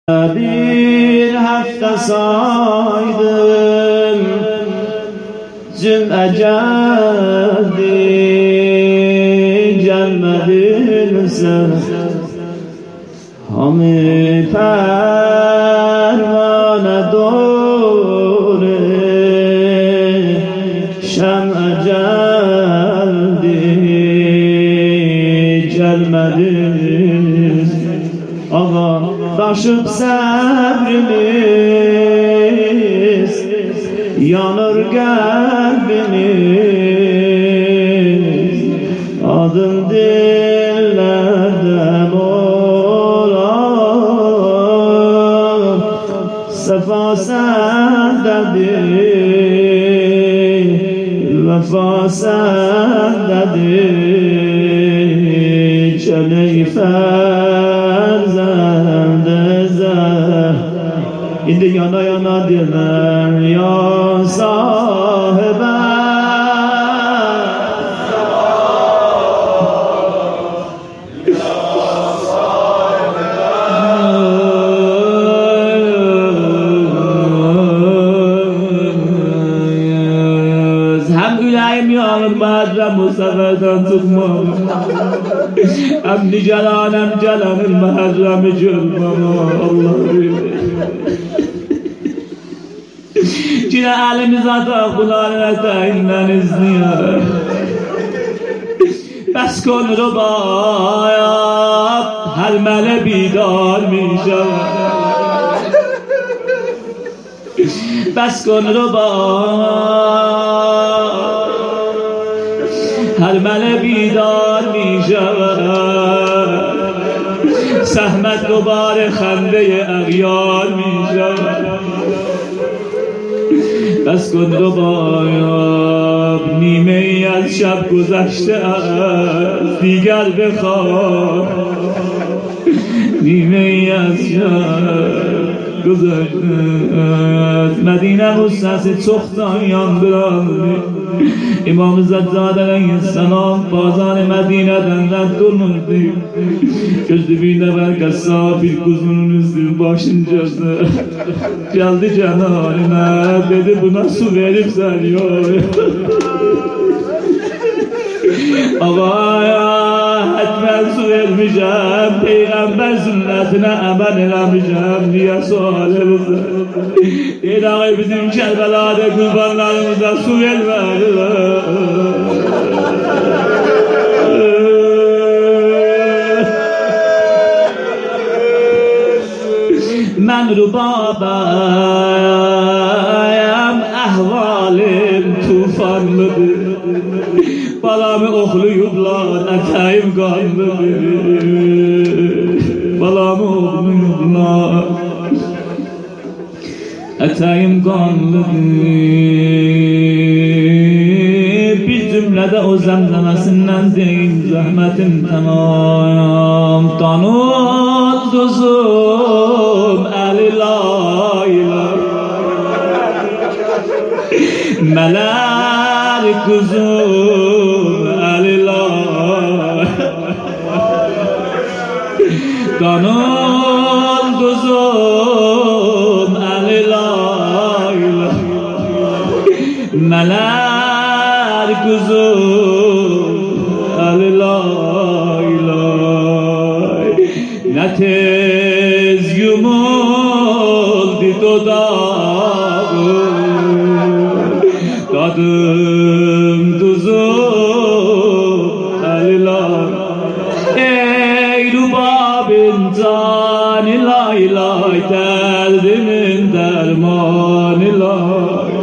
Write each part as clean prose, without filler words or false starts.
Bir hafta saydım, cümle geldi, gelmedin sen. Hami pervane doğru, şem'e geldi, gelmedin. Ağa taşıp sabrimiz, yanır kalbimiz. Adın dillerden olan, sefa sendedir, vefa sendedir. Çele-i İndi yana yana diler ya sahibe, hem yüreğim yanılmaz ve bu seferden tutmam, hem nicelan hem celanın mehremi cülmem. Allah'ım Cine elimiz ata kulağına tayinden izniyor. Bes kن ربایم هر مله بیدار می شود. بس کن ربایم هر مله بیدار می شود. سهمت دوبار خنده اغیار می شود. بس کن ربایم نیمه ای از شب گذشته است، دیگر بخواب. نیمه ای از شب گذشته است. مدینه مستسی چختان yandırandı. İmam Zadzade aleyhisselam bazan Medine'den durmuştu. Göz dibinde belki safir kuzunun üstü başıncası. Geldi cenaline, dedi buna su verip seriyor. Ağaya etmen su vermişem, peygamber sünnetine amel eləmişem diye sual edildi. Dedi ağay bizim Kerbela'da kurbanlarımıza su vermediler. من rubabam, ahvalim tufanlıdır. Balamı oxluyublar, ətəyim qanlıdır. Balamı oxluyublar, ətəyim qanlıdır. Bir cümlədə o zəmzəməsindən deyin, zəhmətim tamam. Tanut duzum, əli layla, mələr kuzum, əli layla. Tanut duzum, əli layla, mələr kuzum, əli layla. Nə tez yumuldu dodağım, tadım tuzum, əli layla. Ey rubabin cani lay lay, derdimin dermanı lay.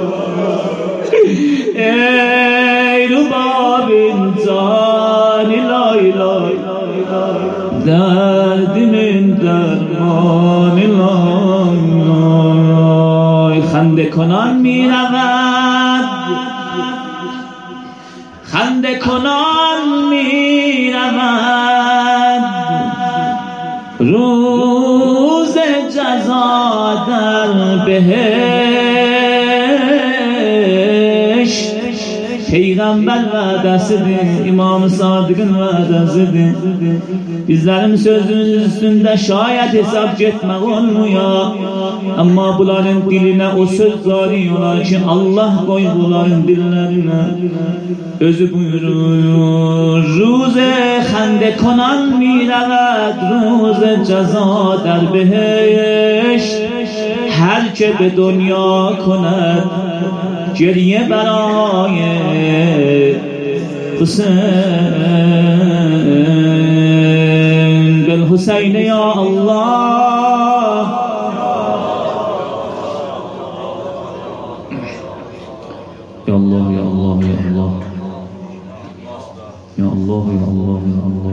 Ey rubabin cani lay lay, derdimin dermanı lay. خنده کنان می رود، خنده کنان می رود. روز جزا در بهشت، Peygamber vədəsidir, İmam-ı Sadıqın vədəsidir. Bizlərin sözünün üstündə şayət hesab getmək olmuyor. Amma bunların dilinə o söz zari olar ki, Allah qoy bunların dillərinə. Özü buyurur, روز خنده کنان می رود روز جزا در بهشت هر چه به دنیا کند گریه برای حسین بالحسین یا الله یا الله یا الله یا الله يا الله يا الله يا الله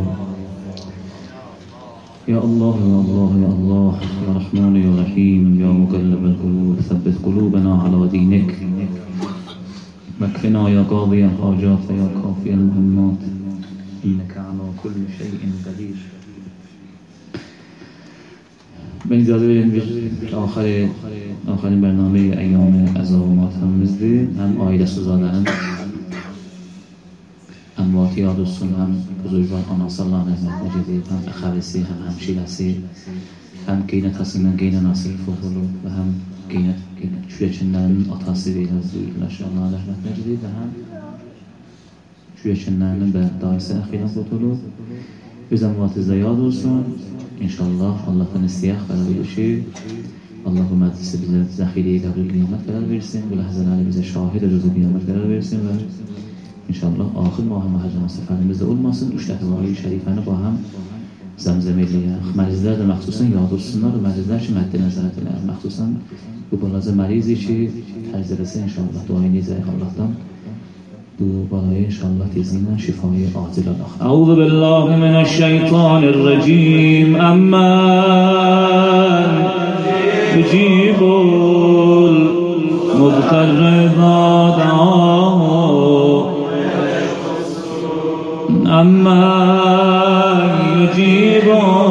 يا الله يا الله يا الله يا رحمن يا رحيم يا مقلب القلوب ثبت قلوبنا على دينك واكفنا يا قاضي الحاجات يا كافي المهمات إنك على كل شيء قدير. به اجازه بدید آخرین برنامه ایام عزا و ماتمimizdi. Hem aile suzlarının اموات یادشون هم بزرگوار anası Allah'ın rahmetine cedid hem əxavisi hem hemşiresi hem Qeynət Hasının Qeynə Nasir Fuhulu ve hem Qeynət Kürəçinlərinin atası Veylaz duyurlar Allah'ın rahmetine cedid ve hem Kürəçinlərinin de daisi əxilən futulu biz əmvatizdə yad olsun inşallah Allah'tan istiyaq qərar verir Allah bu məclisi bize zəxiriyə qəbul qiyamət qərar versin bu ləhzələri bize şahid rüzü qiyamət qərar versin ve İnşallah axir mah Məhərrəm səfərimizdə olmasın. Üç dəfələri şərifəni bu həm zəmzəm eləyək. Mərizlər də məxsusən yad olsunlar və mərizlər ki, məddi nəzarət eləyək. Məxsusən bu balaca mərizi ki, tərz eləsə inşallah dua eləyəcək Allahdan. Bu balaya inşallah tezliklə şifayı acil alaq. Əuzu billahi minəşşeytanirracim. Əmmən yücibul mudtarrə da'ahu أما يجيب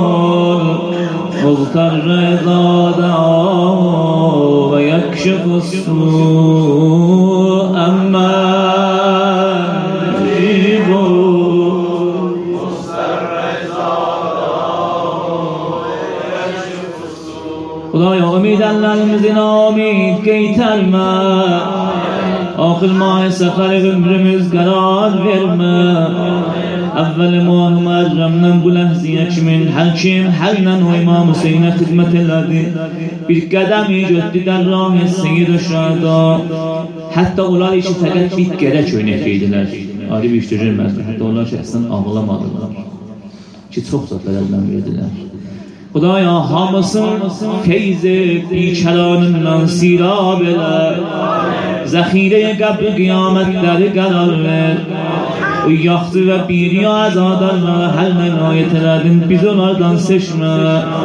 المضطر إذا دعاه ويكشف السوء أما يجيب المضطر إذا دعاه ويكشف السوء خدایا امیدlerimizi امید geyterme آخر ماه سفر ömrümüz karar verme اول ماه Muharrem'den bu lehziye kimin her kim herle o İmam Hüseyin'e hizmet eledi bir qədəmi götdü der rah Seyyid-i Şühada hatta onlar işi fəqət bir kere köynək eydilər ayrı bir iştirirməz hatta onlar ki əslən ağlamadılar ki çox zətlərdən verdilər Xudaya hamısın feyz-i biçaranından sirab elə Zəxirə qəbr qiyamətləri qərar ver O yaxdı və bir ya əzadarlara həll nəyayət elədin biz onlardan seçmə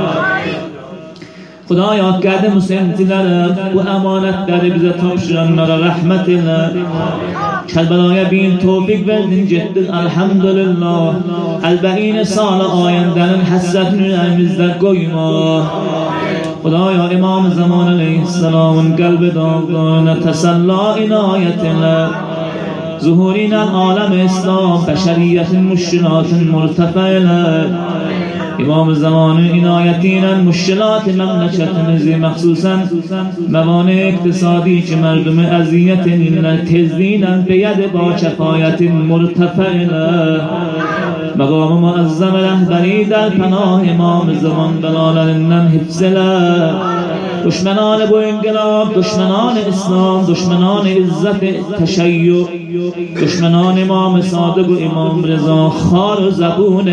Xudaya qədim Hüseynçilərə bu əmanətləri bizə tapşıranlara rəhmət elə Kərbəlaya bir tövfiq verdin getdin elhamdülillah Əlbəyin-i salə ayəndənin həssətini ürəyimizdə qoyma Xudaya İmam-ı Zaman Aleyhisselamın qəlbi dağlarına təsəlla inayət elə Zuhuriylə aləm İslam bəşəriyyətin müşkilatın mürtəfə elə İmam-ı Zamanın inayetiyle müşkilat-ı memleketimizi məxsusən məvani iktisadi ki mərdumi əziyyət edirlər tezliyle beyəd-i ba kəfayətin mürtəfə elə məqam-ı müəzzəm rəhbəri در پناه İmam-ı Zaman bəlalərindən hifz elə düşmenان bu انقلاب düşmenان İslam düşmenان عزت تشیع düşmenان İmam-ı Sadık و İmam Reza خار و زبون